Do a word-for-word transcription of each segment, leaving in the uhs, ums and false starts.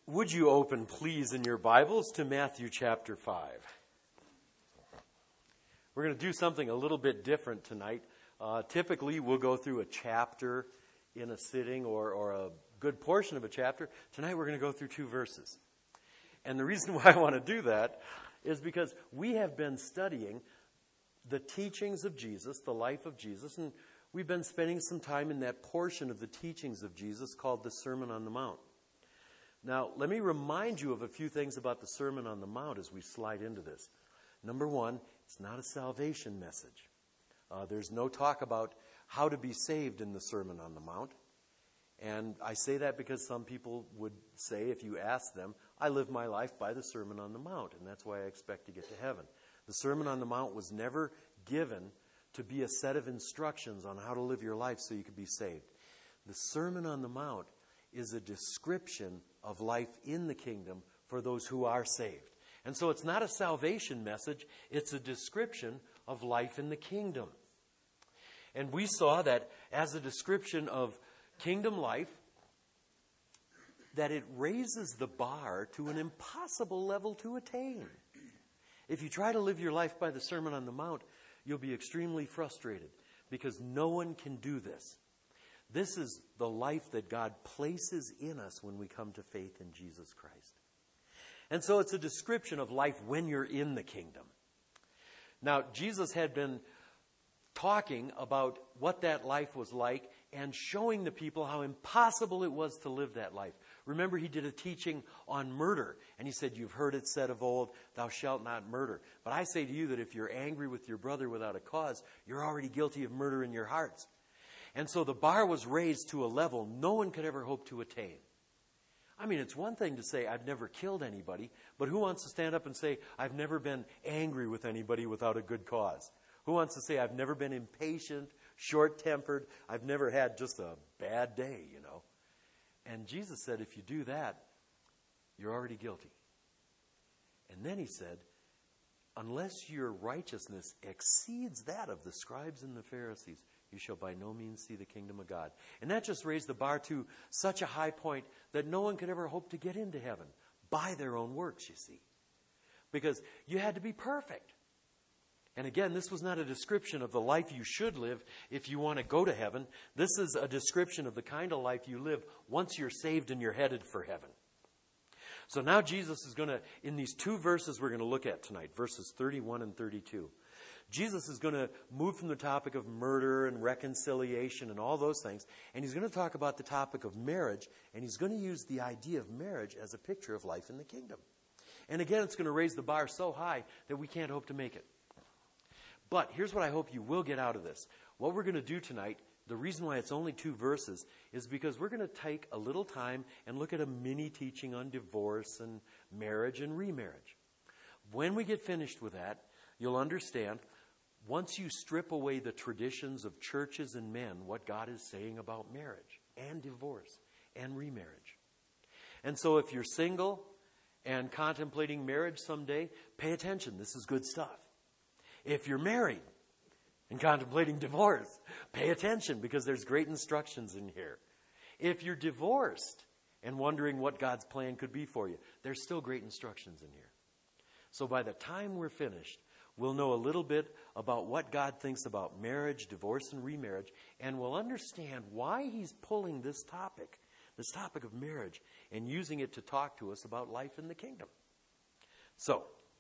Would you open, please, in your Bibles to Matthew chapter five? We're going to do something a little bit different tonight. Uh, typically, we'll go through a chapter in a sitting or, or a good portion of a chapter. Tonight, we're going to go through two verses. And the reason why I want to do that is because we have been studying the teachings of Jesus, the life of Jesus, and we've been spending some time in that portion of the teachings of Jesus called the Sermon on the Mount. Now, let me remind you of a few things about the Sermon on the Mount as we slide into this. Number one, it's not a salvation message. Uh, there's no talk about how to be saved in the Sermon on the Mount. And I say that because some people would say, if you ask them, I live my life by the Sermon on the Mount, and that's why I expect to get to heaven. The Sermon on the Mount was never given to be a set of instructions on how to live your life so you could be saved. The Sermon on the Mount is a description of life in the kingdom for those who are saved. And so it's not a salvation message, it's a description of life in the kingdom. And we saw that as a description of kingdom life, that it raises the bar to an impossible level to attain. If you try to live your life by the Sermon on the Mount, you'll be extremely frustrated because no one can do this. This is the life that God places in us when we come to faith in Jesus Christ. And so it's a description of life when you're in the kingdom. Now, Jesus had been talking about what that life was like and showing the people how impossible it was to live that life. Remember, he did a teaching on murder, and he said, you've heard it said of old, thou shalt not murder. But I say to you that if you're angry with your brother without a cause, you're already guilty of murder in your hearts. And so the bar was raised to a level no one could ever hope to attain. I mean, it's one thing to say, I've never killed anybody, but who wants to stand up and say, I've never been angry with anybody without a good cause? Who wants to say, I've never been impatient, short-tempered, I've never had just a bad day, you know? And Jesus said, if you do that, you're already guilty. And then he said, unless your righteousness exceeds that of the scribes and the Pharisees, you shall by no means see the kingdom of God. And that just raised the bar to such a high point that no one could ever hope to get into heaven by their own works, you see. Because you had to be perfect. And again, this was not a description of the life you should live if you want to go to heaven. This is a description of the kind of life you live once you're saved and you're headed for heaven. So now Jesus is going to, in these two verses we're going to look at tonight, verses thirty-one and thirty-two, Jesus is going to move from the topic of murder and reconciliation and all those things, and he's going to talk about the topic of marriage, and he's going to use the idea of marriage as a picture of life in the kingdom. And again, it's going to raise the bar so high that we can't hope to make it. But here's what I hope you will get out of this. What we're going to do tonight, the reason why it's only two verses, is because we're going to take a little time and look at a mini teaching on divorce and marriage and remarriage. When we get finished with that, you'll understand, once you strip away the traditions of churches and men, what God is saying about marriage and divorce and remarriage. And so if you're single and contemplating marriage someday, pay attention. This is good stuff. If you're married and contemplating divorce, pay attention because there's great instructions in here. If you're divorced and wondering what God's plan could be for you, there's still great instructions in here. So by the time we're finished, we'll know a little bit about what God thinks about marriage, divorce, and remarriage, and we'll understand why he's pulling this topic, this topic of marriage, and using it to talk to us about life in the kingdom. So,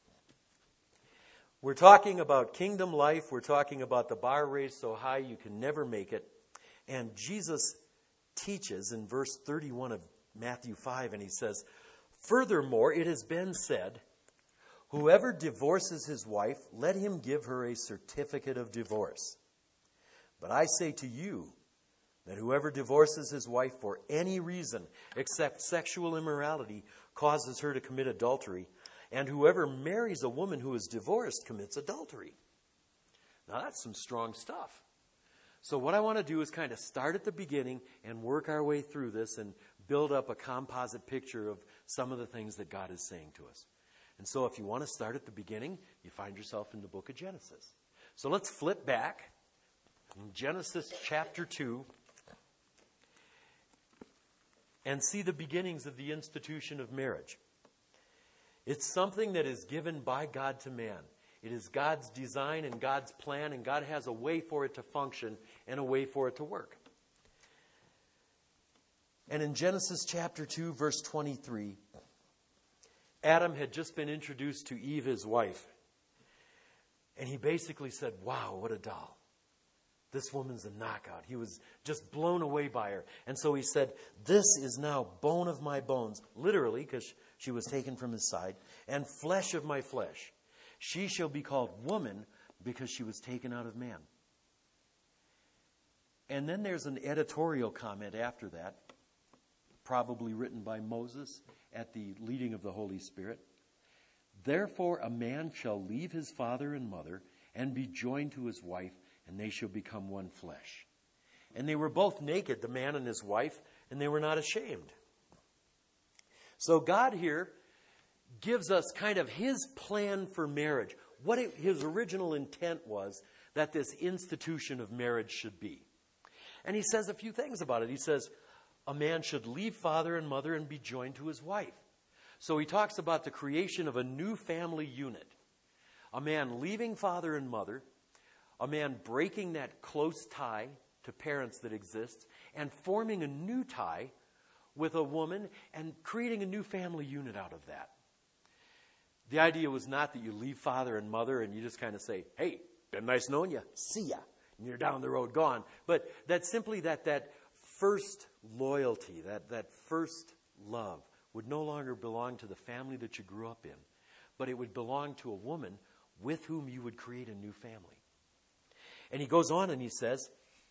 we're talking about kingdom life. We're talking about the bar raised so high you can never make it. And Jesus teaches in verse thirty-one of Matthew five, and he says, furthermore, it has been said, whoever divorces his wife, let him give her a certificate of divorce. But I say to you that whoever divorces his wife for any reason except sexual immorality causes her to commit adultery. And whoever marries a woman who is divorced commits adultery. Now that's some strong stuff. So what I want to do is kind of start at the beginning and work our way through this and build up a composite picture of some of the things that God is saying to us. And so if you want to start at the beginning, you find yourself in the book of Genesis. So let's flip back in Genesis chapter two. and see the beginnings of the institution of marriage. It's something that is given by God to man. It is God's design and God's plan, and God has a way for it to function and a way for it to work. And in Genesis chapter two, verse twenty-three, Adam had just been introduced to Eve, his wife. And he basically said, wow, what a doll. This woman's a knockout. He was just blown away by her. And so he said, this is now bone of my bones, literally, because she was taken from his side, and flesh of my flesh. She shall be called woman because she was taken out of man. And then there's an editorial comment after that, probably written by Moses at the leading of the Holy Spirit. Therefore a man shall leave his father and mother and be joined to his wife, and they shall become one flesh. And they were both naked, the man and his wife, and they were not ashamed. So God here gives us kind of his plan for marriage. What it, his original intent was that this institution of marriage should be. And he says a few things about it. He says, a man should leave father and mother and be joined to his wife. So he talks about the creation of a new family unit. A man leaving father and mother, a man breaking that close tie to parents that exists, and forming a new tie with a woman and creating a new family unit out of that. The idea was not that you leave father and mother and you just kind of say, hey, been nice knowing you, see ya, and you're down the road gone. But that simply that that first loyalty, that, that first love would no longer belong to the family that you grew up in, but it would belong to a woman with whom you would create a new family. And he goes on and he says,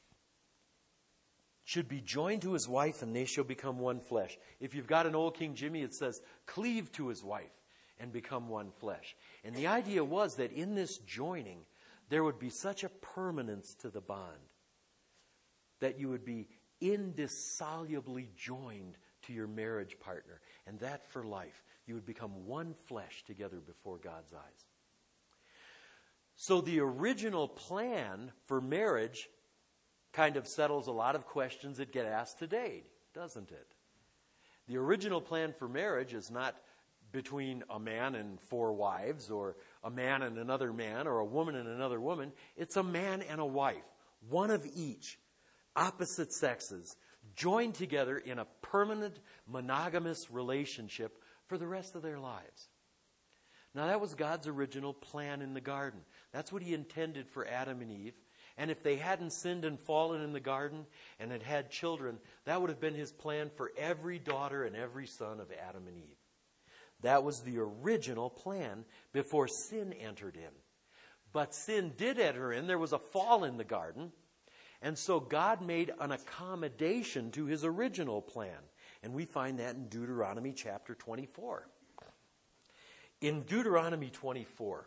should be joined to his wife and they shall become one flesh. If you've got an old King Jimmy, it says, cleave to his wife and become one flesh. And the idea was that in this joining, there would be such a permanence to the bond that you would be indissolubly joined to your marriage partner, and that for life. You would become one flesh together before God's eyes. So the original plan for marriage kind of settles a lot of questions that get asked today, doesn't it? The original plan for marriage is not between a man and four wives, or a man and another man, or a woman and another woman. It's a man and a wife, one of each, opposite sexes, joined together in a permanent monogamous relationship for the rest of their lives. Now that was God's original plan in the garden. That's what he intended for Adam and Eve. And if they hadn't sinned and fallen in the garden and had had children, that would have been his plan for every daughter and every son of Adam and Eve. That was the original plan before sin entered in. But sin did enter in. There was a fall in the garden. And so God made an accommodation to his original plan. And we find that in Deuteronomy chapter twenty-four. In Deuteronomy twenty-four,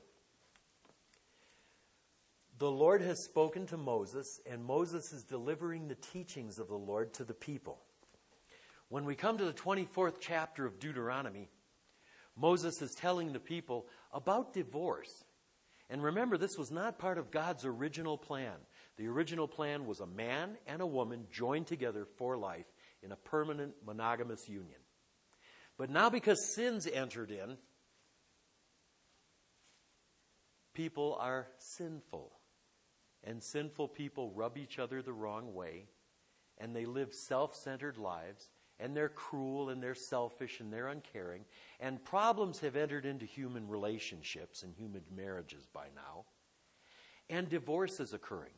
the Lord has spoken to Moses, and Moses is delivering the teachings of the Lord to the people. When we come to the twenty-fourth chapter of Deuteronomy, Moses is telling the people about divorce. And remember, this was not part of God's original plan. The original plan was a man and a woman joined together for life in a permanent monogamous union. But now because sins entered in, people are sinful. And sinful people rub each other the wrong way. And they live self-centered lives. And they're cruel and they're selfish and they're uncaring. And problems have entered into human relationships and human marriages by now. And divorce is occurring.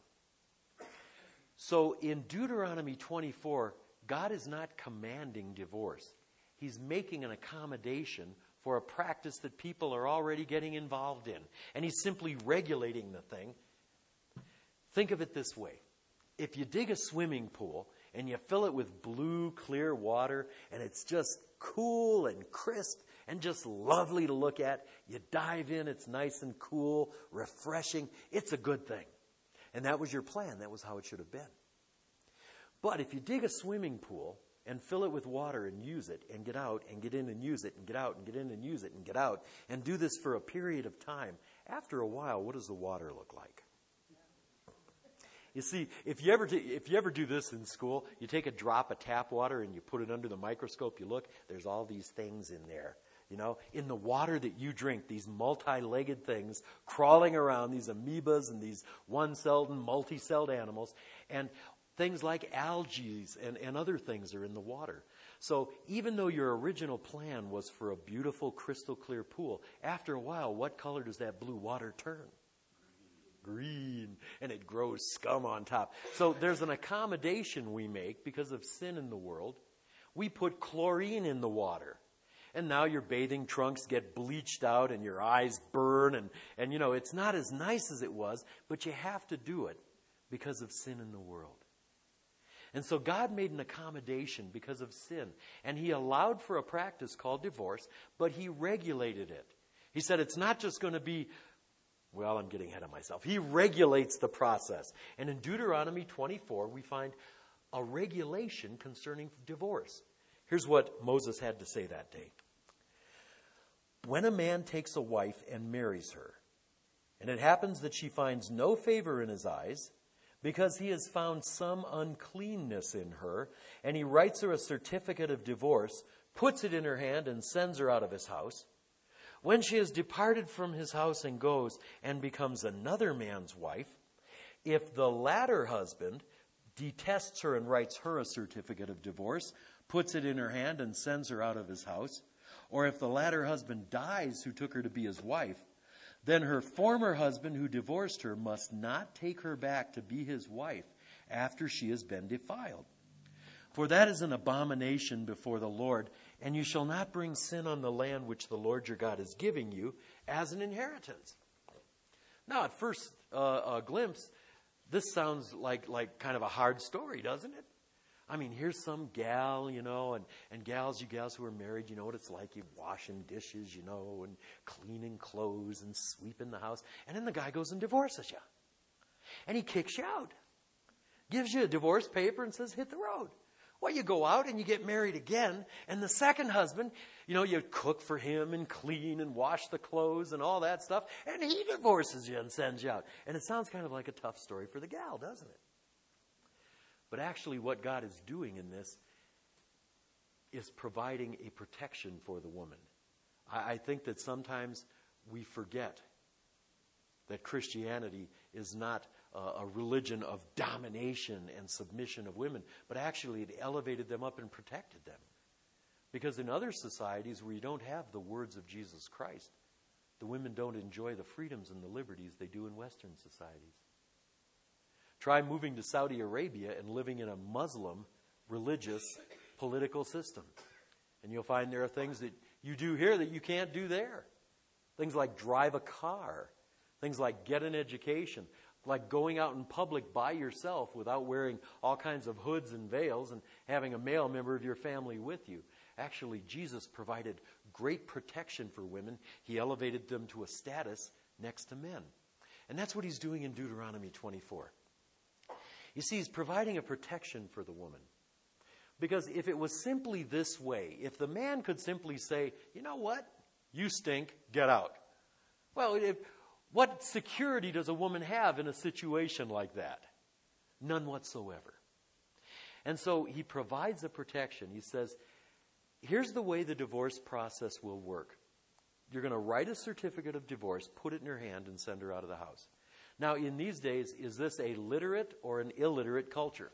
So in Deuteronomy twenty-four, God is not commanding divorce. He's making an accommodation for a practice that people are already getting involved in. And he's simply regulating the thing. Think of it this way. If you dig a swimming pool and you fill it with blue, clear water, and it's just cool and crisp and just lovely to look at, you dive in, it's nice and cool, refreshing, it's a good thing. And that was your plan. That was how it should have been. But if you dig a swimming pool and fill it with water and use it and get out and get in and use it and get out and get in and use it and get out and do this for a period of time, after a while, what does the water look like? You see, if you ever do, if you ever do this in school, you take a drop of tap water and you put it under the microscope, you look, there's all these things in there. You know, in the water that you drink, these multi-legged things crawling around, these amoebas and these one-celled and multi-celled animals, and things like algae and, and other things are in the water. So even though your original plan was for a beautiful, crystal clear pool, after a while, what color does that blue water turn? Green. And it grows scum on top. So there's an accommodation we make because of sin in the world. We put chlorine in the water. And now your bathing trunks get bleached out and your eyes burn. And, and you know, it's not as nice as it was, but you have to do it because of sin in the world. And so God made an accommodation because of sin. And he allowed for a practice called divorce, but he regulated it. He said it's not just going to be, well, I'm getting ahead of myself. He regulates the process. And in Deuteronomy twenty-four, we find a regulation concerning divorce. Here's what Moses had to say that day. When a man takes a wife and marries her, and it happens that she finds no favor in his eyes, because he has found some uncleanness in her, and he writes her a certificate of divorce, puts it in her hand, and sends her out of his house. When she has departed from his house and goes and becomes another man's wife, if the latter husband detests her and writes her a certificate of divorce, puts it in her hand, and sends her out of his house, or if the latter husband dies who took her to be his wife, then her former husband who divorced her must not take her back to be his wife after she has been defiled. For that is an abomination before the Lord, and you shall not bring sin on the land which the Lord your God is giving you as an inheritance. Now, at first uh, a glimpse, this sounds like, like kind of a hard story, doesn't it? I mean, here's some gal, you know, and, and gals, you gals who are married, you know what it's like. You're washing dishes, you know, and cleaning clothes and sweeping the house. And then the guy goes and divorces you. And he kicks you out. Gives you a divorce paper and says, hit the road. Well, you go out and you get married again. And the second husband, you know, you cook for him and clean and wash the clothes and all that stuff. And he divorces you and sends you out. And it sounds kind of like a tough story for the gal, doesn't it? But actually what God is doing in this is providing a protection for the woman. I, I think that sometimes we forget that Christianity is not a, a religion of domination and submission of women, but actually it elevated them up and protected them. Because in other societies where you don't have the words of Jesus Christ, the women don't enjoy the freedoms and the liberties they do in Western societies. Try moving to Saudi Arabia and living in a Muslim religious political system. And you'll find there are things that you do here that you can't do there. Things like drive a car. Things like get an education. Like going out in public by yourself without wearing all kinds of hoods and veils and having a male member of your family with you. Actually, Jesus provided great protection for women. He elevated them to a status next to men. And that's what he's doing in Deuteronomy twenty-four. You see, he's providing a protection for the woman. Because if it was simply this way, if the man could simply say, you know what, you stink, get out. Well, if, what security does a woman have in a situation like that? None whatsoever. And so he provides a protection. He says, here's the way the divorce process will work. You're going to write a certificate of divorce, put it in her hand, and send her out of the house. Now, in these days, is this a literate or an illiterate culture?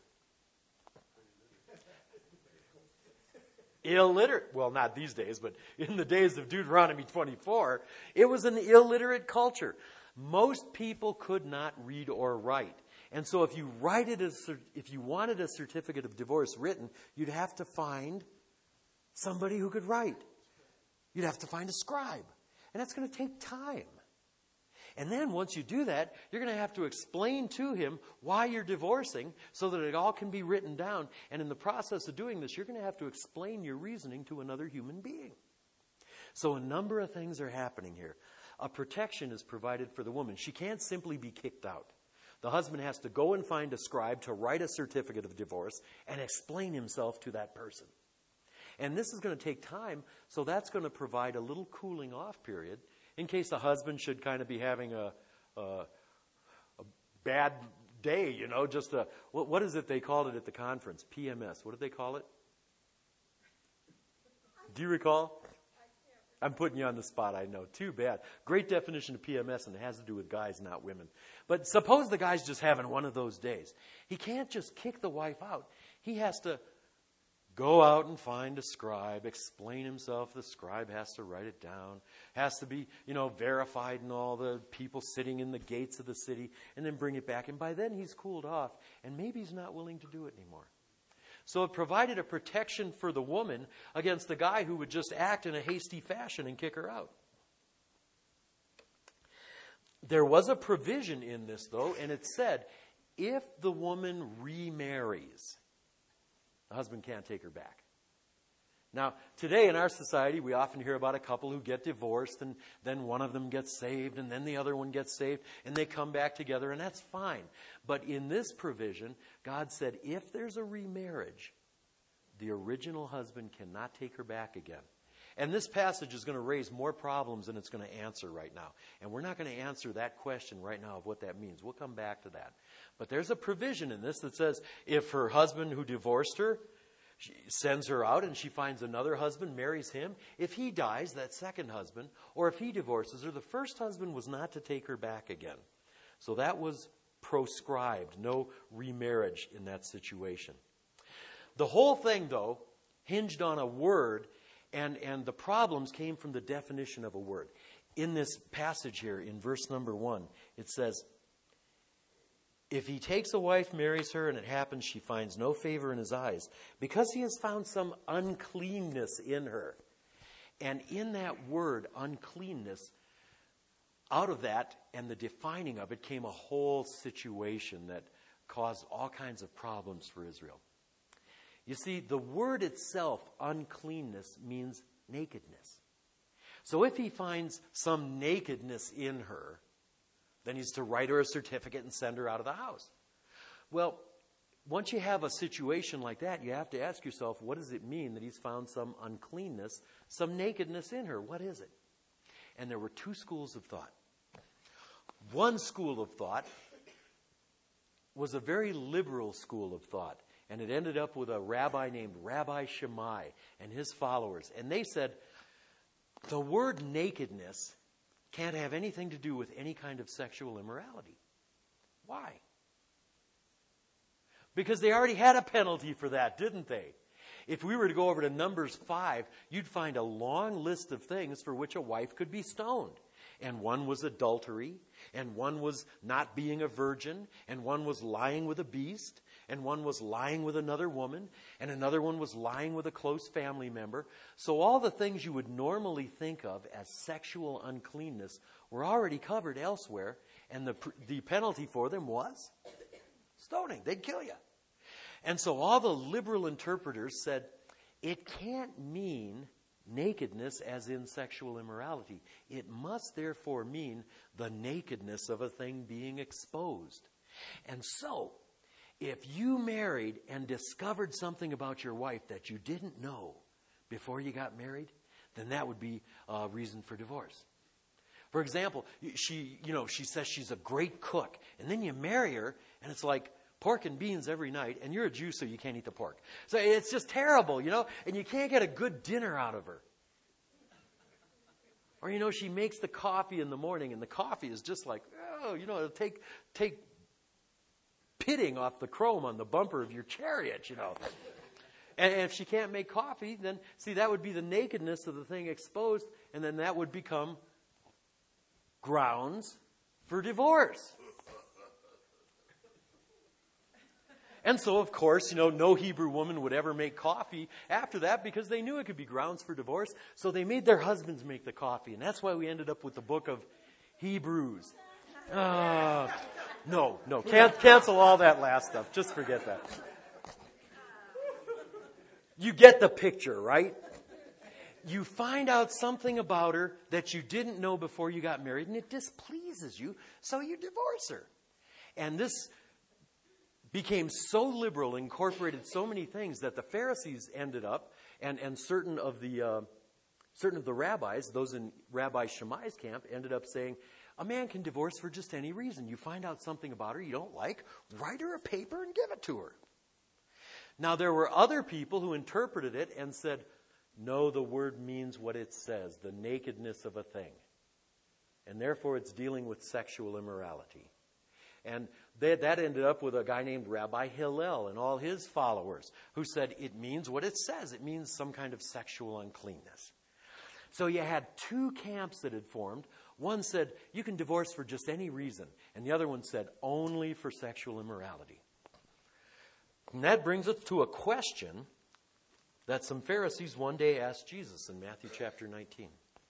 Illiterate. Well, not these days, but in the days of Deuteronomy twenty-four, it was an illiterate culture. Most people could not read or write. And so if you write it as, if you wanted a certificate of divorce written, you'd have to find somebody who could write. You'd have to find a scribe. And that's going to take time. And then once you do that, you're going to have to explain to him why you're divorcing so that it all can be written down. And in the process of doing this, you're going to have to explain your reasoning to another human being. So a number of things are happening here. A protection is provided for the woman. She can't simply be kicked out. The husband has to go and find a scribe to write a certificate of divorce and explain himself to that person. And this is going to take time, so that's going to provide a little cooling off period in case the husband should kind of be having a, a, a bad day, you know, just a, what, what is it they called it at the conference? P M S. What did they call it? Do you recall? I'm putting you on the spot, I know. Too bad. Great definition of P M S, and it has to do with guys, not women. But suppose the guy's just having one of those days. He can't just kick the wife out. He has to go out and find a scribe, explain himself. The scribe has to write it down, has to be, you know, verified in all the people sitting in the gates of the city, and then bring it back. And by then he's cooled off, and maybe he's not willing to do it anymore. So it provided a protection for the woman against the guy who would just act in a hasty fashion and kick her out. There was a provision in this, though, and it said, if the woman remarries, the husband can't take her back. Now, today in our society, we often hear about a couple who get divorced, and then one of them gets saved, and then the other one gets saved, and they come back together, and that's fine. But in this provision, God said, if there's a remarriage, the original husband cannot take her back again. And this passage is going to raise more problems than it's going to answer right now. And we're not going to answer that question right now of what that means. We'll come back to that. But there's a provision in this that says if her husband who divorced her she sends her out and she finds another husband, marries him, if he dies, that second husband, or if he divorces her, the first husband was not to take her back again. So that was proscribed. No remarriage in that situation. The whole thing, though, hinged on a word. And, and the problems came from the definition of a word. In this passage here, in verse number one, it says, if he takes a wife, marries her, and it happens she finds no favor in his eyes, because he has found some uncleanness in her. And in that word, uncleanness, out of that and the defining of it came a whole situation that caused all kinds of problems for Israel. You see, the word itself, uncleanness, means nakedness. So if he finds some nakedness in her, then he's to write her a certificate and send her out of the house. Well, once you have a situation like that, you have to ask yourself, what does it mean that he's found some uncleanness, some nakedness in her? What is it? And there were two schools of thought. One school of thought was a very liberal school of thought. And it ended up with a rabbi named Rabbi Shammai and his followers. And they said, the word nakedness can't have anything to do with any kind of sexual immorality. Why? Because they already had a penalty for that, didn't they? If we were to go over to Numbers five, you'd find a long list of things for which a wife could be stoned. And one was adultery, and one was not being a virgin, and one was lying with a beast, and one was lying with another woman, and another one was lying with a close family member. So all the things you would normally think of as sexual uncleanness were already covered elsewhere, and the, the penalty for them was stoning. They'd kill you. And so all the liberal interpreters said, it can't mean nakedness as in sexual immorality. It must therefore mean the nakedness of a thing being exposed. And so, if you married and discovered something about your wife that you didn't know before you got married, then that would be a reason for divorce. For example, she, you know, she says she's a great cook, and then you marry her, and it's like pork and beans every night, and you're a Jew, so you can't eat the pork. So it's just terrible, you know, and you can't get a good dinner out of her. Or, you know, she makes the coffee in the morning, and the coffee is just like, oh, you know, it'll take, take pitting off the chrome on the bumper of your chariot, you know. And if she can't make coffee, then, see, that would be the nakedness of the thing exposed, and then that would become grounds for divorce. And so, of course, you know, no Hebrew woman would ever make coffee after that because they knew it could be grounds for divorce. So they made their husbands make the coffee. And that's why we ended up with the book of Hebrews. Uh, no, no, can't cancel all that last stuff. Just forget that. You get the picture, right? You find out something about her that you didn't know before you got married, and it displeases you, so you divorce her. And this became so liberal, incorporated so many things that the Pharisees ended up, and, and certain of the uh, certain of the rabbis, those in Rabbi Shammai's camp, ended up saying, A man can divorce for just any reason. You find out something about her you don't like, write her a paper and give it to her. Now, there were other people who interpreted it and said, no, the word means what it says, the nakedness of a thing. And therefore, it's dealing with sexual immorality. And they, that ended up with a guy named Rabbi Hillel and all his followers who said it means what it says. It means some kind of sexual uncleanness. So you had two camps that had formed. One said you can divorce for just any reason. And the other one said only for sexual immorality. And that brings us to a question that some Pharisees one day asked Jesus in Matthew chapter nineteen.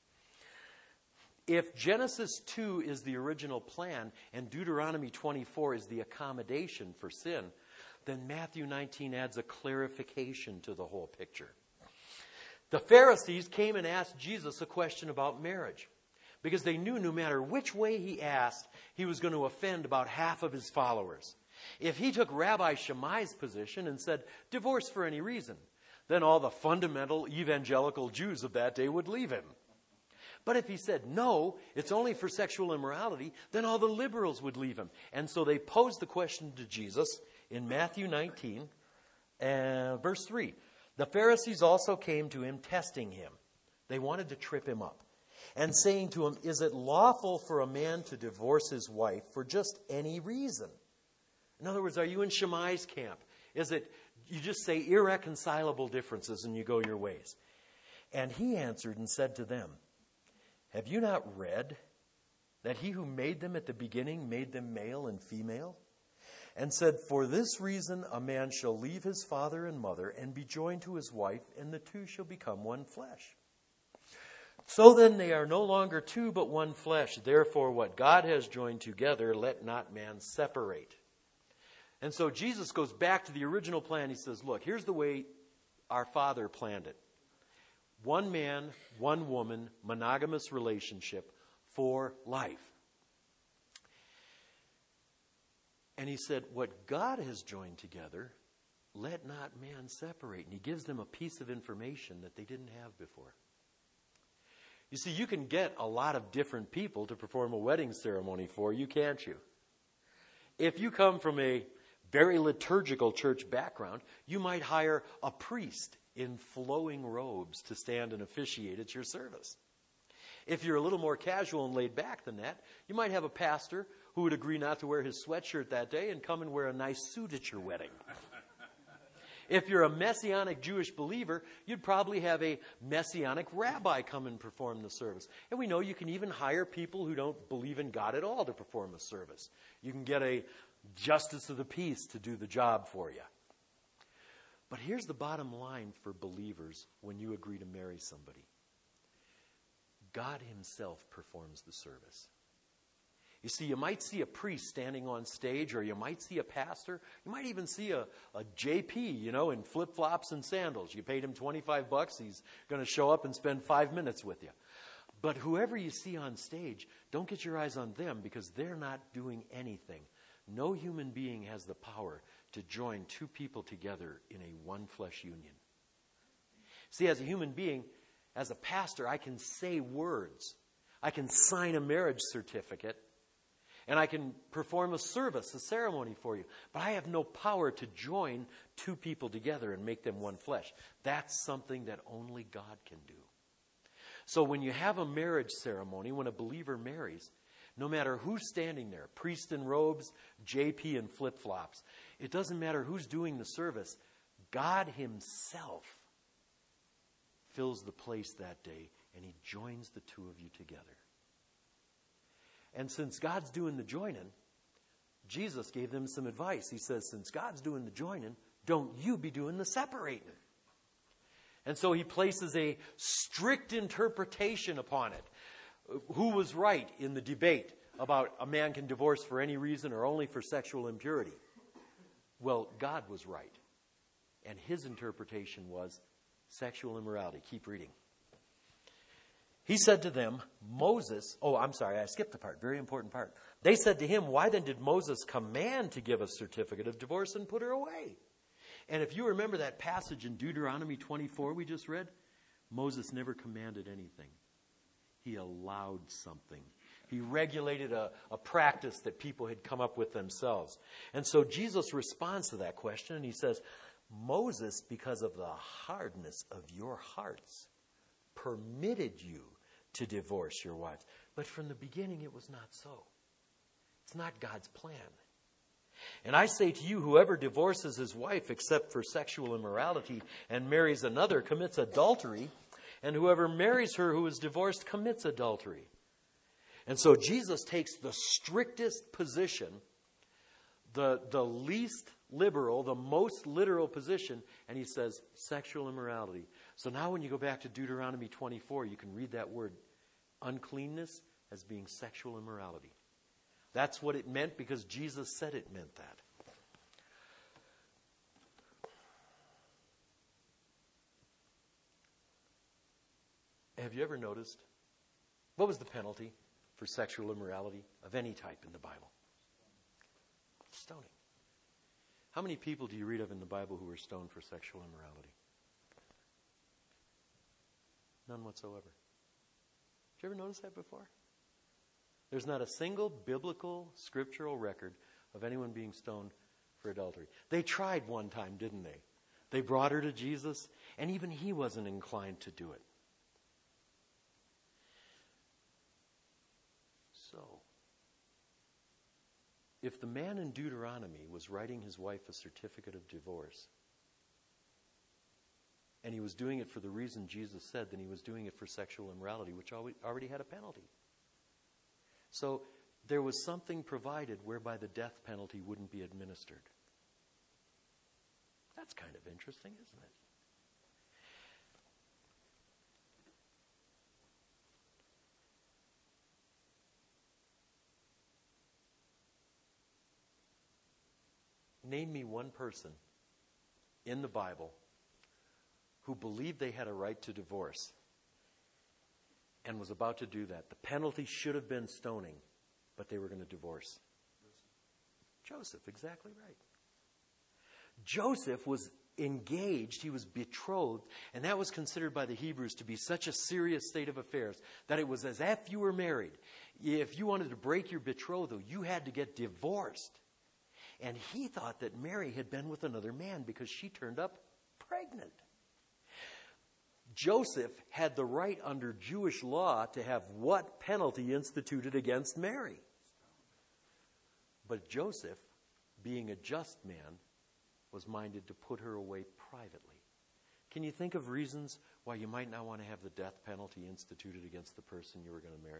If Genesis two is the original plan and Deuteronomy twenty-four is the accommodation for sin, then Matthew nineteen adds a clarification to the whole picture. The Pharisees came and asked Jesus a question about marriage because they knew no matter which way he asked, he was going to offend about half of his followers. If he took Rabbi Shammai's position and said, divorce for any reason, then all the fundamental evangelical Jews of that day would leave him. But if he said, no, it's only for sexual immorality, then all the liberals would leave him. And so they posed the question to Jesus in Matthew nineteen, uh, verse three. The Pharisees also came to him, testing him. They wanted to trip him up. And saying to him, is it lawful for a man to divorce his wife for just any reason? In other words, are you in Shammai's camp? Is it, you just say irreconcilable differences and you go your ways? And he answered and said to them, have you not read that he who made them at the beginning made them male and female? And said, for this reason a man shall leave his father and mother and be joined to his wife, and the two shall become one flesh. So then they are no longer two but one flesh. Therefore what God has joined together, let not man separate. And so Jesus goes back to the original plan. He says, look, here's the way our Father planned it. One man, one woman, monogamous relationship for life. And he said, what God has joined together, let not man separate. And he gives them a piece of information that they didn't have before. You see, you can get a lot of different people to perform a wedding ceremony for you, can't you? If you come from a very liturgical church background, you might hire a priest in flowing robes to stand and officiate at your service. If you're a little more casual and laid back than that, you might have a pastor who would agree not to wear his sweatshirt that day and come and wear a nice suit at your wedding. If you're a Messianic Jewish believer, you'd probably have a Messianic rabbi come and perform the service. And we know you can even hire people who don't believe in God at all to perform a service. You can get a justice of the peace to do the job for you. But here's the bottom line for believers when you agree to marry somebody. God himself performs the service. You see, you might see a priest standing on stage, or you might see a pastor. You might even see a, a J P, you know, in flip-flops and sandals. You paid him twenty-five bucks. He's going to show up and spend five minutes with you. But whoever you see on stage, don't get your eyes on them because they're not doing anything. No human being has the power to join two people together in a one-flesh union. See, as a human being, as a pastor, I can say words. I can sign a marriage certificate. And I can perform a service, a ceremony for you. But I have no power to join two people together and make them one flesh. That's something that only God can do. So when you have a marriage ceremony, when a believer marries, no matter who's standing there, priest in robes, J P in flip-flops, it doesn't matter who's doing the service. God himself fills the place that day, and he joins the two of you together. And since God's doing the joining, Jesus gave them some advice. He says, since God's doing the joining, don't you be doing the separating. And so he places a strict interpretation upon it. Who was right in the debate about a man can divorce for any reason or only for sexual impurity? Well, God was right. And his interpretation was sexual immorality. Keep reading. He said to them, Moses, oh, I'm sorry, I skipped the part, very important part. They said to him, why then did Moses command to give a certificate of divorce and put her away? And if you remember that passage in Deuteronomy twenty-four we just read, Moses never commanded anything. He allowed something. He regulated a, a practice that people had come up with themselves. And so Jesus responds to that question, and he says, Moses, because of the hardness of your hearts, permitted you to divorce your wives. But from the beginning, it was not so. It's not God's plan. And I say to you, whoever divorces his wife except for sexual immorality and marries another commits adultery, and whoever marries her who is divorced commits adultery. And so Jesus takes the strictest position, the, the least liberal, the most literal position, and he says sexual immorality. So now when you go back to Deuteronomy twenty-four, you can read that word uncleanness as being sexual immorality. That's what it meant because Jesus said it meant that. Have you ever noticed, what was the penalty for sexual immorality of any type in the Bible? Stoning. How many people do you read of in the Bible who were stoned for sexual immorality? None whatsoever. Did you ever notice that before? There's not a single biblical, scriptural record of anyone being stoned for adultery. They tried one time, didn't they? They brought her to Jesus, and even he wasn't inclined to do it. So, if the man in Deuteronomy was writing his wife a certificate of divorce, and he was doing it for the reason Jesus said, then he was doing it for sexual immorality, which already had a penalty. So there was something provided whereby the death penalty wouldn't be administered. That's kind of interesting, isn't it? Name me one person in the Bible who believed they had a right to divorce and was about to do that. The penalty should have been stoning, but they were going to divorce. Joseph, exactly right. Joseph was engaged, he was betrothed, and that was considered by the Hebrews to be such a serious state of affairs that it was as if you were married. If you wanted to break your betrothal, you had to get divorced. And he thought that Mary had been with another man because she turned up pregnant. Joseph had the right under Jewish law to have what penalty instituted against Mary? But Joseph, being a just man, was minded to put her away privately. Can you think of reasons why you might not want to have the death penalty instituted against the person you were going to marry?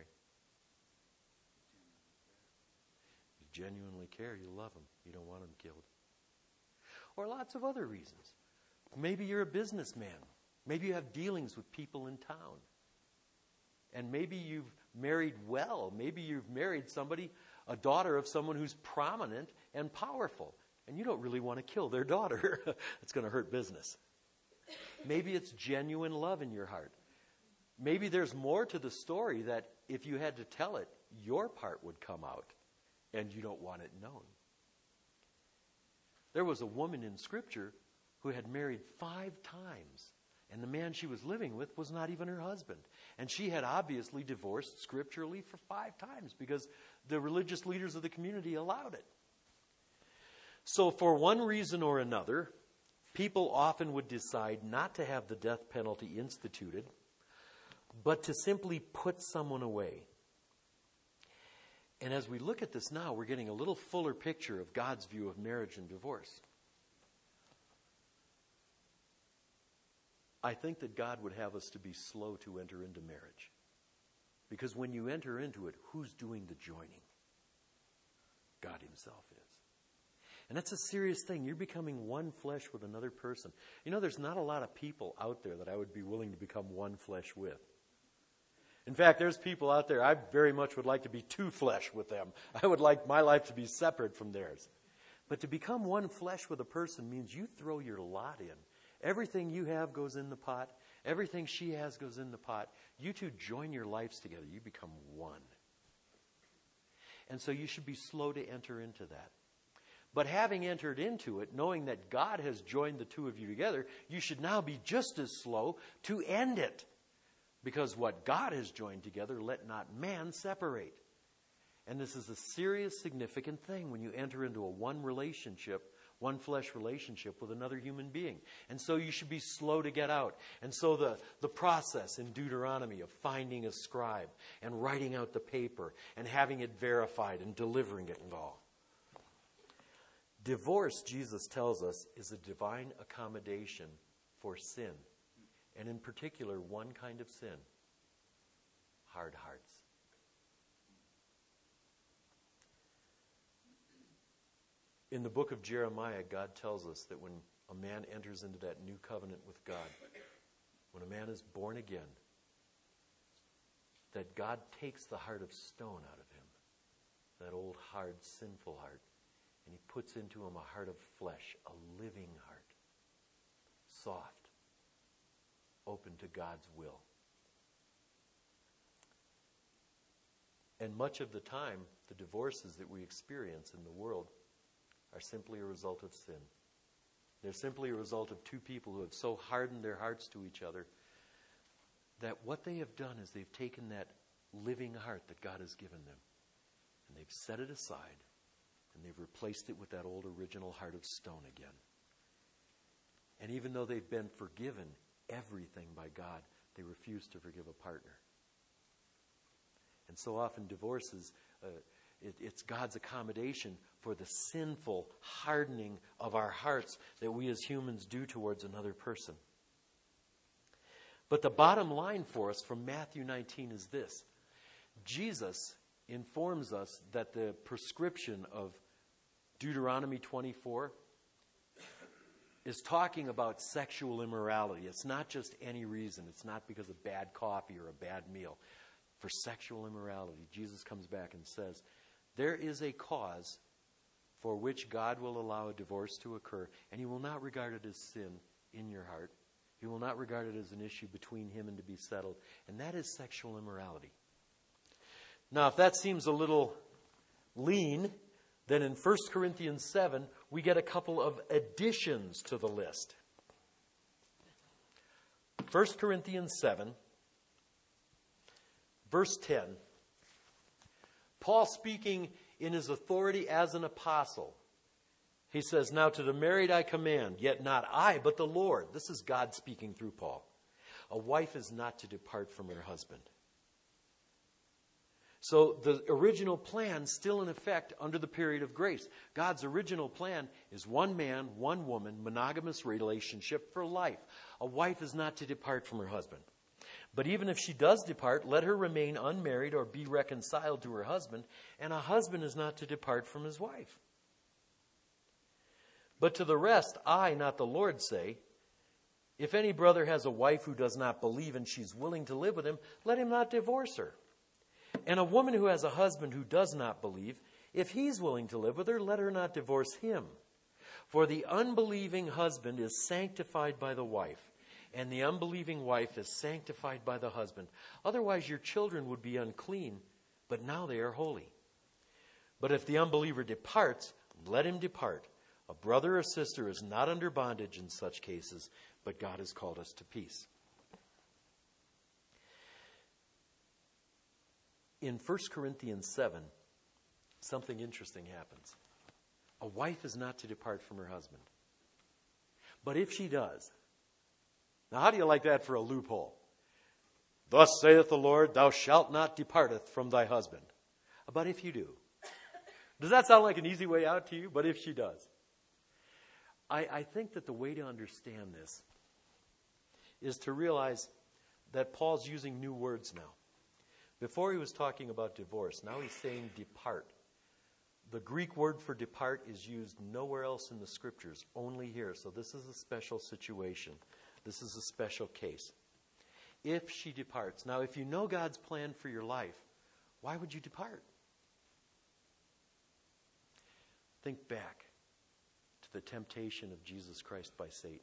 You genuinely care, you love them, you don't want them killed. Or lots of other reasons. Maybe you're a businessman. Maybe you have dealings with people in town. And maybe you've married well. Maybe you've married somebody, a daughter of someone who's prominent and powerful. And you don't really want to kill their daughter. It's going to hurt business. Maybe it's genuine love in your heart. Maybe there's more to the story that if you had to tell it, your part would come out. And you don't want it known. There was a woman in Scripture who had married five times. And the man she was living with was not even her husband. And she had obviously divorced scripturally for five times because the religious leaders of the community allowed it. So for one reason or another, people often would decide not to have the death penalty instituted, but to simply put someone away. And as we look at this now, we're getting a little fuller picture of God's view of marriage and divorce. I think that God would have us to be slow to enter into marriage. Because when you enter into it, who's doing the joining? God himself is. And that's a serious thing. You're becoming one flesh with another person. You know, there's not a lot of people out there that I would be willing to become one flesh with. In fact, there's people out there I very much would like to be two flesh with them. I would like my life to be separate from theirs. But to become one flesh with a person means you throw your lot in. Everything you have goes in the pot. Everything she has goes in the pot. You two join your lives together. You become one. And so you should be slow to enter into that. But having entered into it, knowing that God has joined the two of you together, you should now be just as slow to end it. Because what God has joined together, let not man separate. And this is a serious, significant thing when you enter into a one relationship, one flesh relationship with another human being. And so you should be slow to get out. And so the, the process in Deuteronomy of finding a scribe and writing out the paper and having it verified and delivering it and all. Divorce, Jesus tells us, is a divine accommodation for sin. And in particular, one kind of sin: hard hearts. In the book of Jeremiah, God tells us that when a man enters into that new covenant with God, when a man is born again, that God takes the heart of stone out of him, that old, hard, sinful heart, and he puts into him a heart of flesh, a living heart, soft, open to God's will. And much of the time, the divorces that we experience in the world are simply a result of sin. They're simply a result of two people who have so hardened their hearts to each other that what they have done is they've taken that living heart that God has given them and they've set it aside and they've replaced it with that old original heart of stone again. And even though they've been forgiven everything by God, they refuse to forgive a partner. And so often divorces, uh, it, it's God's accommodation for the sinful hardening of our hearts that we as humans do towards another person. But the bottom line for us from Matthew nineteen is this: Jesus informs us that the prescription of Deuteronomy twenty-four is talking about sexual immorality. It's not just any reason. It's not because of bad coffee or a bad meal. For sexual immorality, Jesus comes back and says, there is a cause for which God will allow a divorce to occur, and he will not regard it as sin in your heart. He will not regard it as an issue between him and to be settled, and that is sexual immorality. Now, if that seems a little lean, then in First Corinthians seven, we get a couple of additions to the list. First Corinthians seven, verse ten. Paul, speaking in his authority as an apostle, he says, now to the married I command, yet not I, but the Lord. This is God speaking through Paul. A wife is not to depart from her husband. So the original plan still in effect under the period of grace. God's original plan is one man, one woman, monogamous relationship for life. A wife is not to depart from her husband. But even if she does depart, let her remain unmarried or be reconciled to her husband, and a husband is not to depart from his wife. But to the rest, I, not the Lord, say, if any brother has a wife who does not believe and she's willing to live with him, let him not divorce her. And a woman who has a husband who does not believe, if he's willing to live with her, let her not divorce him. For the unbelieving husband is sanctified by the wife, and the unbelieving wife is sanctified by the husband. Otherwise your children would be unclean, but now they are holy. But if the unbeliever departs, let him depart. A brother or sister is not under bondage in such cases, but God has called us to peace. In First Corinthians seven, something interesting happens. A wife is not to depart from her husband. But if she does, now how do you like that for a loophole? Thus saith the Lord, thou shalt not departeth from thy husband. But if you do. Does that sound like an easy way out to you? But if she does. I, I think that the way to understand this is to realize that Paul's using new words now. Before he was talking about divorce, now he's saying depart. The Greek word for depart is used nowhere else in the scriptures, only here. So this is a special situation. This is a special case. If she departs. Now, if you know God's plan for your life, why would you depart? Think back to the temptation of Jesus Christ by Satan.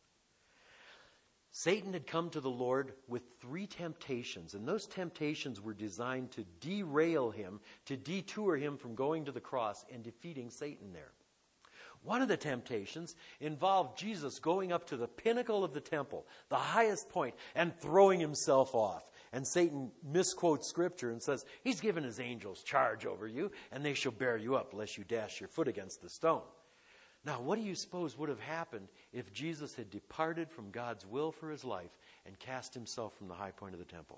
Satan had come to the Lord with three temptations, and those temptations were designed to derail him, to detour him from going to the cross and defeating Satan there. One of the temptations involved Jesus going up to the pinnacle of the temple, the highest point, and throwing himself off. And Satan misquotes Scripture and says, he's given his angels charge over you, and they shall bear you up, lest you dash your foot against the stone. Now, what do you suppose would have happened if Jesus had departed from God's will for his life and cast himself from the high point of the temple?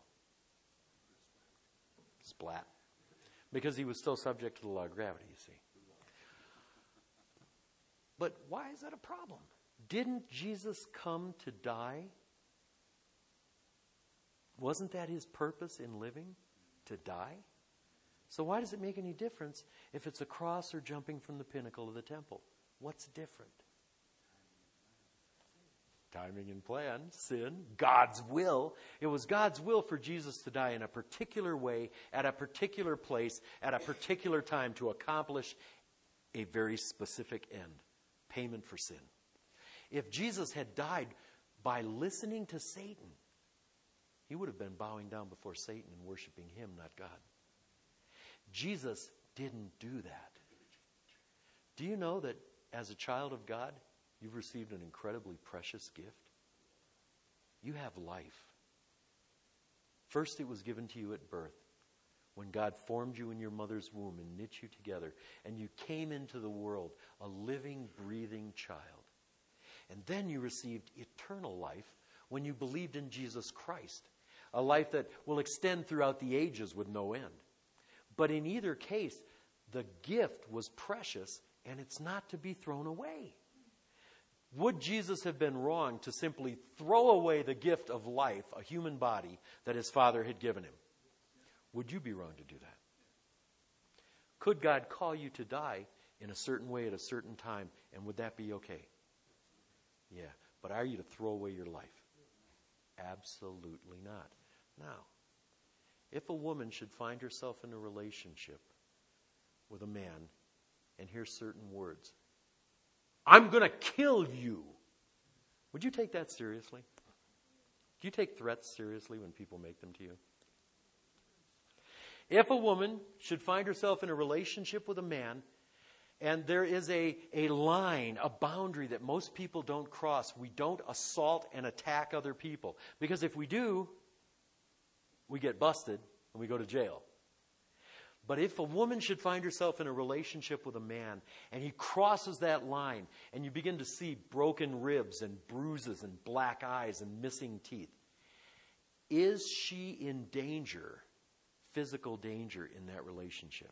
Splat. Because he was still subject to the law of gravity, you see. But why is that a problem? Didn't Jesus come to die? Wasn't that his purpose in living? To die? So why does it make any difference if it's a cross or jumping from the pinnacle of the temple? What's different? Timing and plan, sin, God's will. It was God's will for Jesus to die in a particular way, at a particular place, at a particular time to accomplish a very specific end. Payment for sin. If Jesus had died by listening to Satan, he would have been bowing down before Satan and worshiping him, not God. Jesus didn't do that. Do you know that as a child of God, you've received an incredibly precious gift? You have life. First, it was given to you at birth, when God formed you in your mother's womb and knit you together, and you came into the world a living, breathing child. And then you received eternal life when you believed in Jesus Christ, a life that will extend throughout the ages with no end. But in either case, the gift was precious, and it's not to be thrown away. Would Jesus have been wrong to simply throw away the gift of life, a human body, that his Father had given him? Would you be wrong to do that? Could God call you to die in a certain way at a certain time, and would that be okay? Yeah, but are you to throw away your life? Absolutely not. Now, if a woman should find herself in a relationship with a man and hear certain words, I'm going to kill you, would you take that seriously? Do you take threats seriously when people make them to you? If a woman should find herself in a relationship with a man, and there is a, a line, a boundary that most people don't cross, we don't assault and attack other people. Because if we do, we get busted and we go to jail. But if a woman should find herself in a relationship with a man, and he crosses that line, and you begin to see broken ribs and bruises and black eyes and missing teeth, is she in danger? Physical danger in that relationship?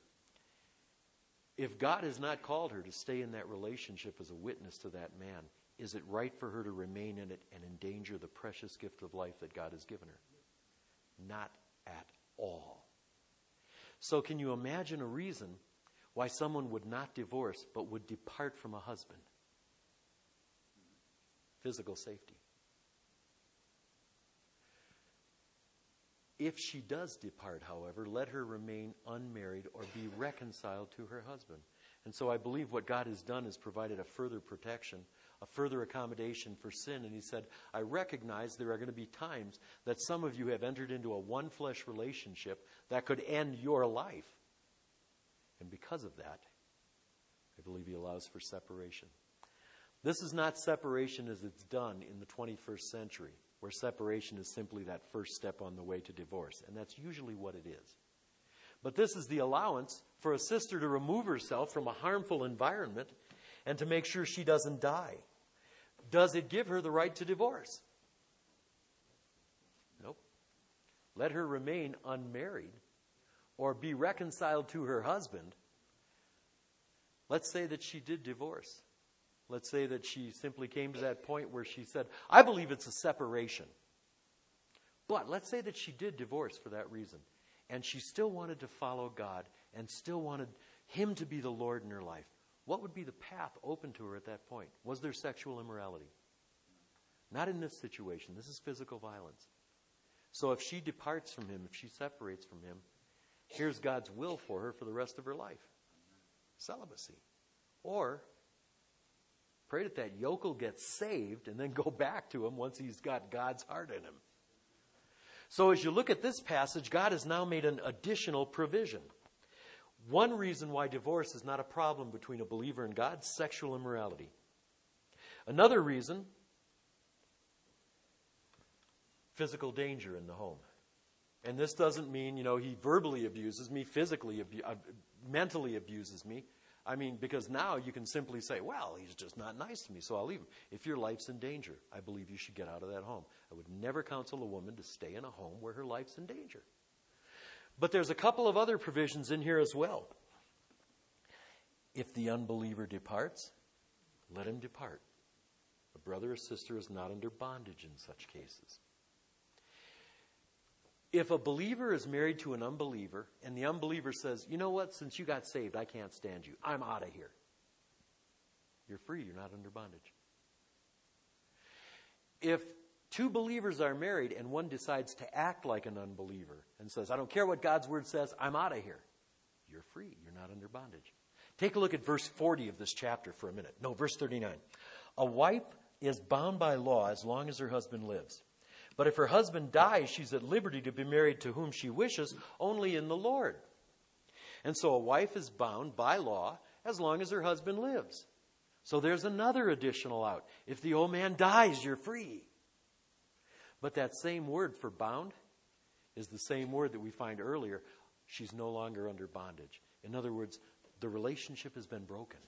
If God has not called her to stay in that relationship as a witness to that man, is it right for her to remain in it and endanger the precious gift of life that God has given her? Not at all. So can you imagine a reason why someone would not divorce but would depart from a husband? Physical safety. If she does depart, however, let her remain unmarried or be reconciled to her husband. And so I believe what God has done is provided a further protection, a further accommodation for sin. And he said, I recognize there are going to be times that some of you have entered into a one-flesh relationship that could end your life. And because of that, I believe he allows for separation. This is not separation as it's done in the twenty-first century, where separation is simply that first step on the way to divorce. And that's usually what it is. But this is the allowance for a sister to remove herself from a harmful environment and to make sure she doesn't die. Does it give her the right to divorce? Nope. Let her remain unmarried or be reconciled to her husband. Let's say that she did divorce. Let's say that she simply came to that point where she said, I believe it's a separation. But let's say that she did divorce for that reason. And she still wanted to follow God and still wanted him to be the Lord in her life. What would be the path open to her at that point? Was there sexual immorality? Not in this situation. This is physical violence. So if she departs from him, if she separates from him, here's God's will for her for the rest of her life. Celibacy. Or pray that that yokel gets saved and then go back to him once he's got God's heart in him. So as you look at this passage, God has now made an additional provision. One reason why divorce is not a problem between a believer and God, sexual immorality. Another reason, physical danger in the home. And this doesn't mean, you know, he verbally abuses me, physically, abu- uh, mentally abuses me. I mean, because now you can simply say, well, he's just not nice to me, so I'll leave him. If your life's in danger, I believe you should get out of that home. I would never counsel a woman to stay in a home where her life's in danger. But there's a couple of other provisions in here as well. If the unbeliever departs, let him depart. A brother or sister is not under bondage in such cases. If a believer is married to an unbeliever, and the unbeliever says, you know what, since you got saved, I can't stand you. I'm out of here. You're free. You're not under bondage. If two believers are married and one decides to act like an unbeliever and says, I don't care what God's word says, I'm out of here. You're free. You're not under bondage. Take a look at verse forty of this chapter for a minute. No, verse thirty-nine. A wife is bound by law as long as her husband lives. But if her husband dies, she's at liberty to be married to whom she wishes, only in the Lord. And so a wife is bound by law as long as her husband lives. So there's another additional out. If the old man dies, you're free. But that same word for bound is the same word that we find earlier. She's no longer under bondage. In other words, the relationship has been broken.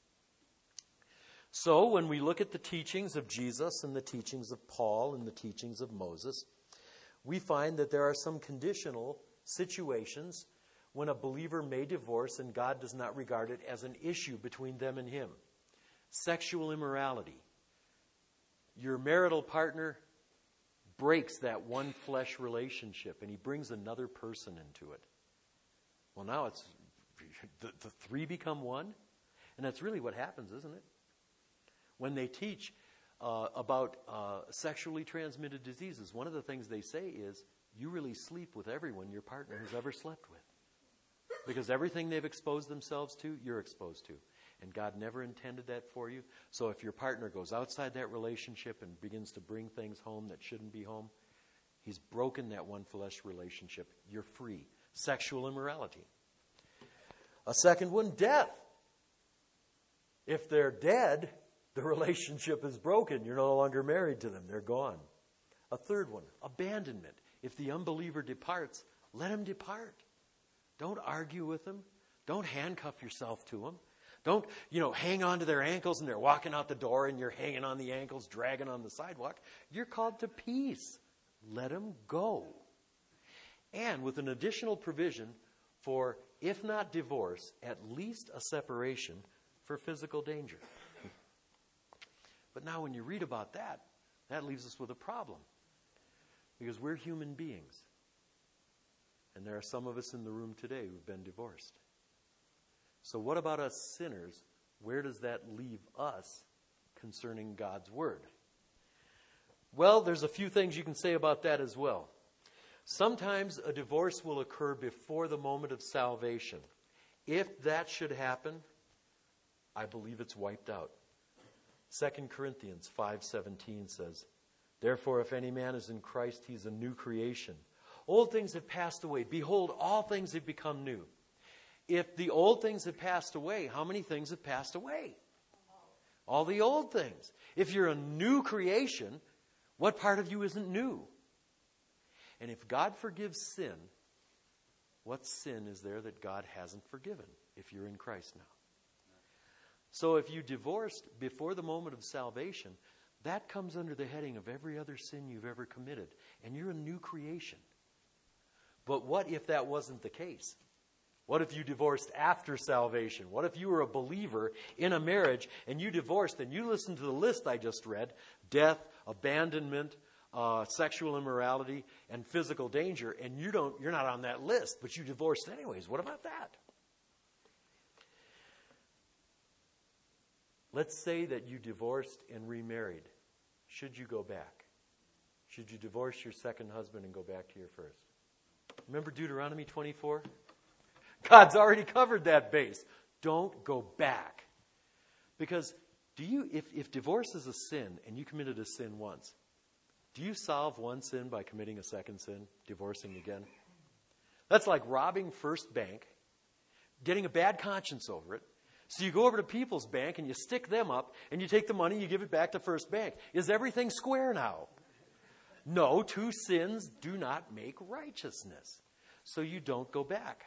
So when we look at the teachings of Jesus and the teachings of Paul and the teachings of Moses, we find that there are some conditional situations when a believer may divorce and God does not regard it as an issue between them and him. Sexual immorality. Your marital partner breaks that one flesh relationship and he brings another person into it. Well, now it's the, the three become one, and that's really what happens, isn't it? When they teach uh, about uh, sexually transmitted diseases, one of the things they say is, you really sleep with everyone your partner has ever slept with. Because everything they've exposed themselves to, you're exposed to. And God never intended that for you. So if your partner goes outside that relationship and begins to bring things home that shouldn't be home, he's broken that one flesh relationship. You're free. Sexual immorality. A second one, death. If they're dead, the relationship is broken. You're no longer married to them. They're gone. A third one, abandonment. If the unbeliever departs, let him depart. Don't argue with them. Don't handcuff yourself to them. Don't, you know, hang on to their ankles and they're walking out the door and you're hanging on the ankles, dragging on the sidewalk. You're called to peace. Let them go. And with an additional provision for, if not divorce, at least a separation for physical danger. But now when you read about that, that leaves us with a problem. Because we're human beings. And there are some of us in the room today who've been divorced. So what about us sinners? Where does that leave us concerning God's word? Well, there's a few things you can say about that as well. Sometimes a divorce will occur before the moment of salvation. If that should happen, I believe it's wiped out. Second Corinthians five seventeen says, therefore, if any man is in Christ, he's a new creation. Old things have passed away. Behold, all things have become new. If the old things have passed away, how many things have passed away? All the old things. If you're a new creation, what part of you isn't new? And if God forgives sin, what sin is there that God hasn't forgiven if you're in Christ now? So if you divorced before the moment of salvation, that comes under the heading of every other sin you've ever committed. And you're a new creation. But what if that wasn't the case? What if you divorced after salvation? What if you were a believer in a marriage and you divorced and you listened to the list I just read, death, abandonment, uh, sexual immorality, and physical danger, and you don't, you're not on that list, but you divorced anyways. What about that? Let's say that you divorced and remarried. Should you go back? Should you divorce your second husband and go back to your first? Remember Deuteronomy twenty-four? God's already covered that base. Don't go back. Because do you, if, if divorce is a sin and you committed a sin once, do you solve one sin by committing a second sin, divorcing again? That's like robbing First Bank, getting a bad conscience over it. So you go over to People's Bank and you stick them up and you take the money, you give it back to First Bank. Is everything square now? No, two sins do not make righteousness. So you don't go back.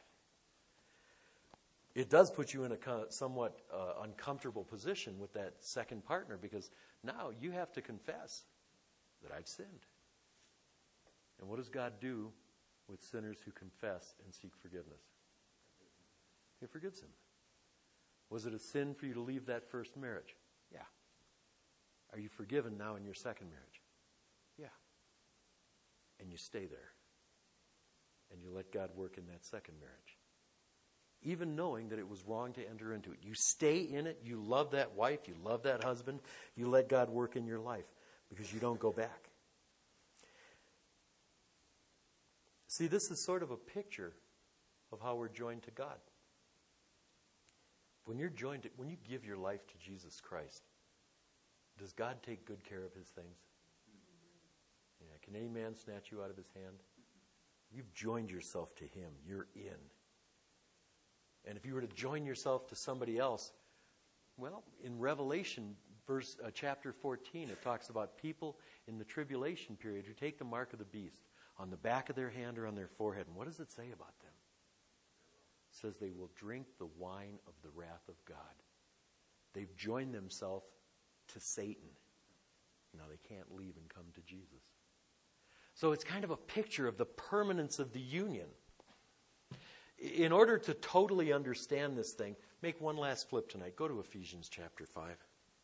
It does put you in a somewhat uh, uncomfortable position with that second partner, because now you have to confess that I've sinned. And what does God do with sinners who confess and seek forgiveness? He forgives them. Was it a sin for you to leave that first marriage? Yeah. Are you forgiven now in your second marriage? Yeah. And you stay there. And you let God work in that second marriage. Even knowing that it was wrong to enter into it. You stay in it. You love that wife. You love that husband. You let God work in your life because you don't go back. See, this is sort of a picture of how we're joined to God. When you're joined, to, when you give your life to Jesus Christ, does God take good care of his things? Yeah, can any man snatch you out of his hand? You've joined yourself to him. You're in. And if you were to join yourself to somebody else, well, in Revelation, verse uh, chapter fourteen, it talks about people in the tribulation period who take the mark of the beast on the back of their hand or on their forehead. And what does it say about them? It says they will drink the wine of the wrath of God. They've joined themselves to Satan. Now they can't leave and come to Jesus. So it's kind of a picture of the permanence of the union. In order to totally understand this thing, make one last flip tonight. Go to Ephesians chapter five.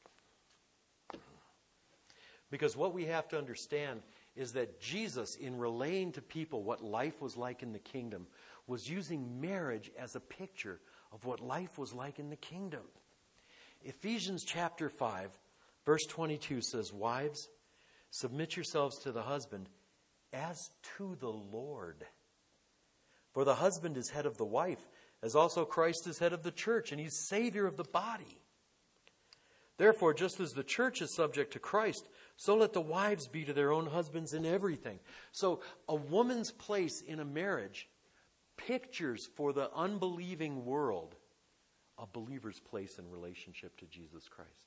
Because what we have to understand is that Jesus, in relaying to people what life was like in the kingdom, was using marriage as a picture of what life was like in the kingdom. Ephesians chapter five, verse twenty-two says, "Wives, submit yourselves to the husband as to the Lord. For the husband is head of the wife, as also Christ is head of the church, and he's Savior of the body. Therefore, just as the church is subject to Christ, so let the wives be to their own husbands in everything." So a woman's place in a marriage pictures for the unbelieving world a believer's place in relationship to Jesus Christ.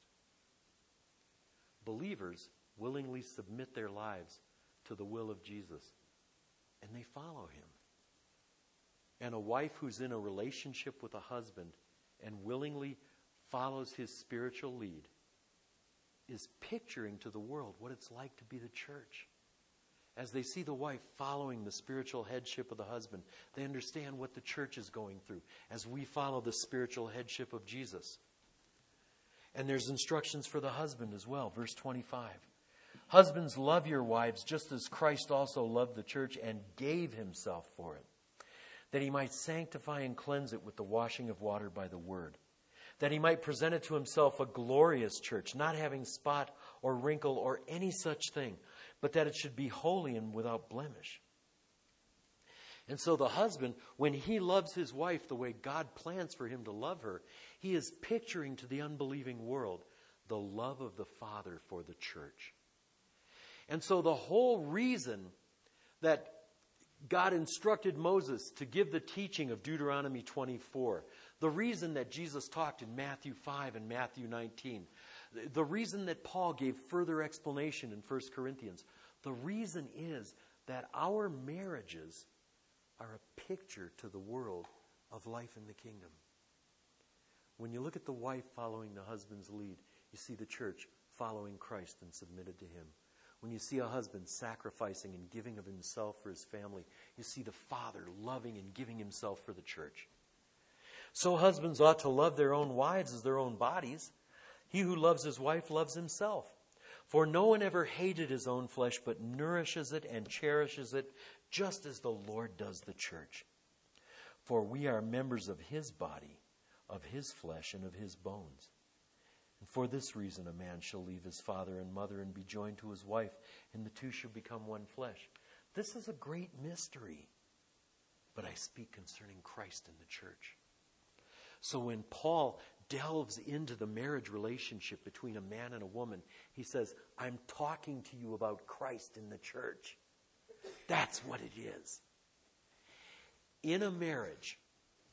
Believers willingly submit their lives to the will of Jesus, and they follow him. And a wife who's in a relationship with a husband and willingly follows his spiritual lead is picturing to the world what it's like to be the church. As they see the wife following the spiritual headship of the husband, they understand what the church is going through as we follow the spiritual headship of Jesus. And there's instructions for the husband as well. Verse twenty-five. "Husbands, love your wives just as Christ also loved the church and gave himself for it, that he might sanctify and cleanse it with the washing of water by the word, that he might present it to himself a glorious church, not having spot or wrinkle or any such thing, but that it should be holy and without blemish." And so the husband, when he loves his wife the way God plans for him to love her, he is picturing to the unbelieving world the love of the Father for the church. And so the whole reason that God instructed Moses to give the teaching of Deuteronomy twenty-four, the reason that Jesus talked in Matthew five and Matthew nineteen, the reason that Paul gave further explanation in First Corinthians, the reason is that our marriages are a picture to the world of life in the kingdom. When you look at the wife following the husband's lead, you see the church following Christ and submitted to him. When you see a husband sacrificing and giving of himself for his family, you see the Father loving and giving himself for the church. So husbands ought to love their own wives as their own bodies. He who loves his wife loves himself. For no one ever hated his own flesh, but nourishes it and cherishes it, just as the Lord does the church. For we are members of his body, of his flesh, and of his bones. And for this reason a man shall leave his father and mother and be joined to his wife, and the two shall become one flesh. This is a great mystery, but I speak concerning Christ and the church. So when Paul delves into the marriage relationship between a man and a woman, he says, I'm talking to you about Christ in the church. That's what it is. In a marriage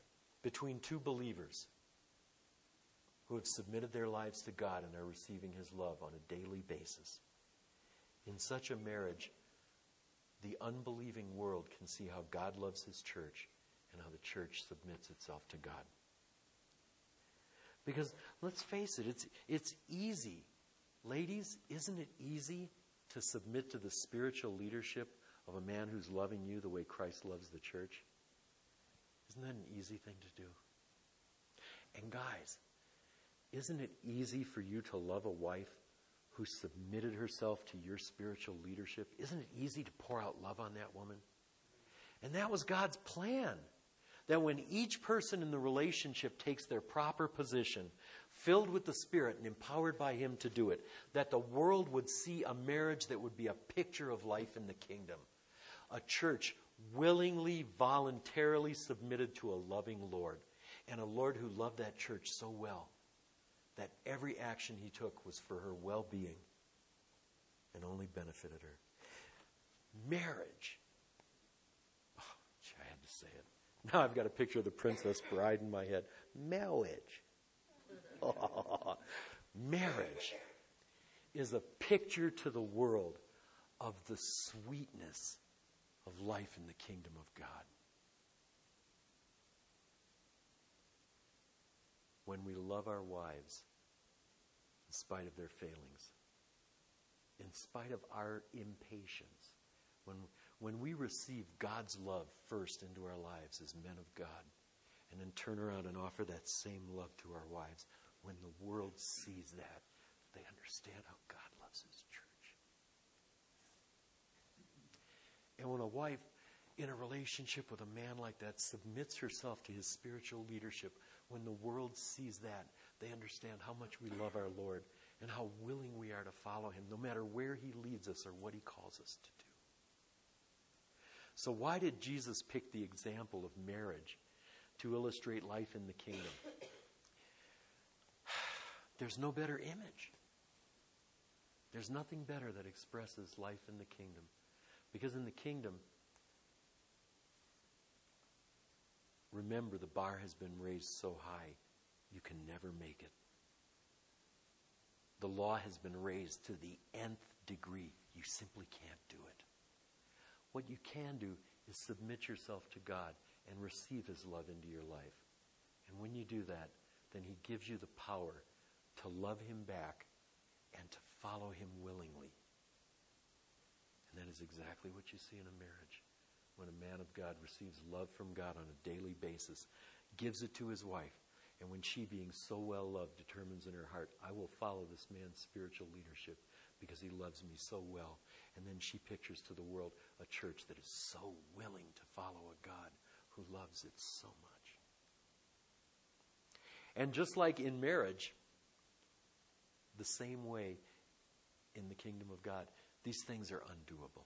between two believers who have submitted their lives to God and are receiving His love on a daily basis. In such a marriage, the unbelieving world can see how God loves His church and how the church submits itself to God. Because let's face it, it's, it's easy. Ladies, isn't it easy to submit to the spiritual leadership of a man who's loving you the way Christ loves the church? Isn't that an easy thing to do? And guys, isn't it easy for you to love a wife who submitted herself to your spiritual leadership? Isn't it easy to pour out love on that woman? And that was God's plan. That when each person in the relationship takes their proper position, filled with the Spirit and empowered by Him to do it, that the world would see a marriage that would be a picture of life in the kingdom. A church willingly, voluntarily submitted to a loving Lord. And a Lord who loved that church so well that every action He took was for her well-being and only benefited her. Marriage. Oh, gee, I had to say it. Now I've got a picture of the Princess Bride in my head. Marriage. Oh, marriage is a picture to the world of the sweetness of life in the kingdom of God. When we love our wives, in spite of their failings, in spite of our impatience, when, when we receive God's love first into our lives as men of God, and then turn around and offer that same love to our wives, when the world sees that, they understand how God loves His church. And when a wife in a relationship with a man like that submits herself to his spiritual leadership, when the world sees that, they understand how much we love our Lord and how willing we are to follow Him, no matter where He leads us or what He calls us to do. So why did Jesus pick the example of marriage to illustrate life in the kingdom? There's no better image. There's nothing better that expresses life in the kingdom. Because in the kingdom, remember, the bar has been raised so high, you can never make it. The law has been raised to the nth degree. You simply can't do it. What you can do is submit yourself to God and receive His love into your life. And when you do that, then He gives you the power to love Him back and to follow Him willingly. And that is exactly what you see in a marriage. When a man of God receives love from God on a daily basis, gives it to his wife, and when she, being so well loved, determines in her heart, I will follow this man's spiritual leadership because he loves me so well. And then she pictures to the world a church that is so willing to follow a God who loves it so much. And just like in marriage, the same way in the kingdom of God, these things are undoable.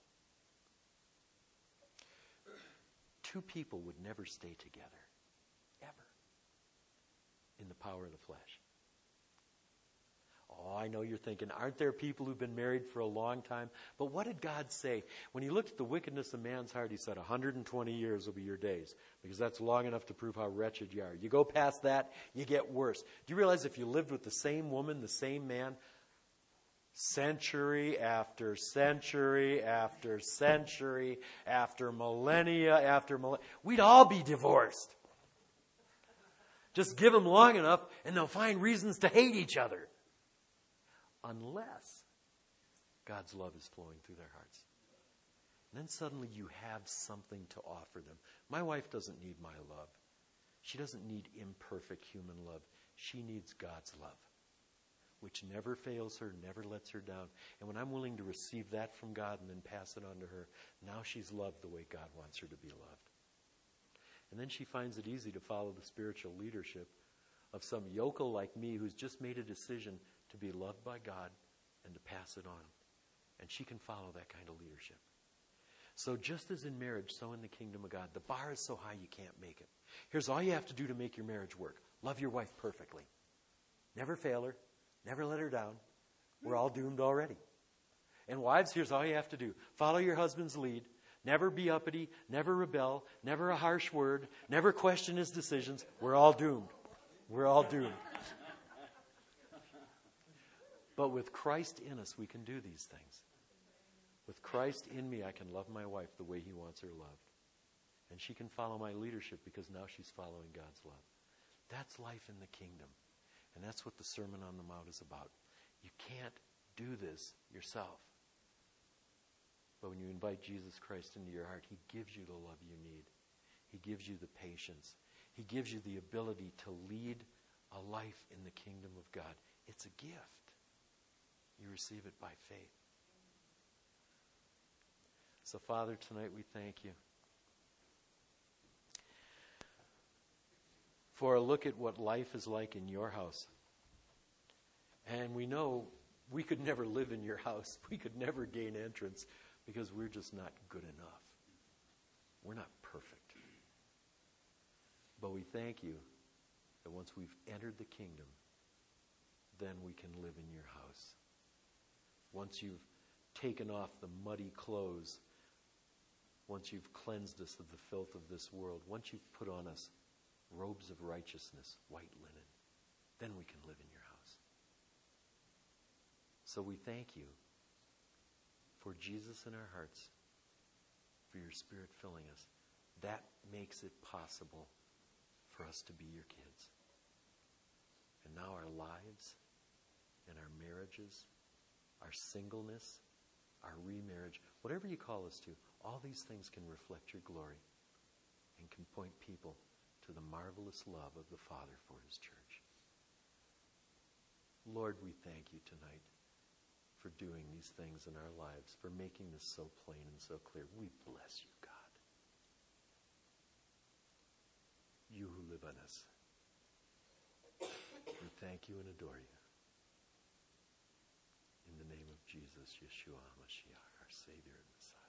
Two people would never stay together, ever, in the power of the flesh. Oh, I know you're thinking, aren't there people who've been married for a long time? But what did God say? When He looked at the wickedness of man's heart, He said, one hundred twenty years will be your days, because that's long enough to prove how wretched you are. You go past that, you get worse. Do you realize if you lived with the same woman, the same man, century after century after century after millennia after millennia, we'd all be divorced. Just give them long enough and they'll find reasons to hate each other. Unless God's love is flowing through their hearts. And then suddenly you have something to offer them. My wife doesn't need my love. She doesn't need imperfect human love. She needs God's love, which never fails her, never lets her down. And when I'm willing to receive that from God and then pass it on to her, now she's loved the way God wants her to be loved. And then she finds it easy to follow the spiritual leadership of some yokel like me who's just made a decision to be loved by God and to pass it on. And she can follow that kind of leadership. So just as in marriage, so in the kingdom of God, the bar is so high you can't make it. Here's all you have to do to make your marriage work. Love your wife perfectly. Never fail her. Never let her down. We're all doomed already. And wives, here's all you have to do. Follow your husband's lead. never be uppity, never rebel, never a harsh word, never question his decisions. We're all doomed. We're all doomed. But with Christ in us, we can do these things. With Christ in me, I can love my wife the way he wants her loved. And she can follow my leadership because now she's following God's love. That's life in the kingdom. And that's what the Sermon on the Mount is about. You can't do this yourself. But when you invite Jesus Christ into your heart, he gives you the love you need. He gives you the patience. He gives you the ability to lead a life in the kingdom of God. It's a gift. You receive it by faith. So, Father, tonight we thank you for a look at what life is like in your house. And we know we could never live in your house. We could never gain entrance because we're just not good enough. We're not perfect. But we thank you that once we've entered the kingdom, then we can live in your house. Once you've taken off the muddy clothes, once you've cleansed us of the filth of this world, once you've put on us robes of righteousness, white linen, then we can live in your house. So we thank you for Jesus in our hearts, for your Spirit filling us. That makes it possible for us to be your kids. And now our lives and our marriages, our singleness, our remarriage, whatever you call us to, all these things can reflect your glory and can point people to the marvelous love of the Father for his church. Lord, we thank you tonight for doing these things in our lives, for making this so plain and so clear. We bless you, God. You who live in us. We thank you and adore you. In the name of Jesus, Yeshua HaMashiach, our Savior and Messiah.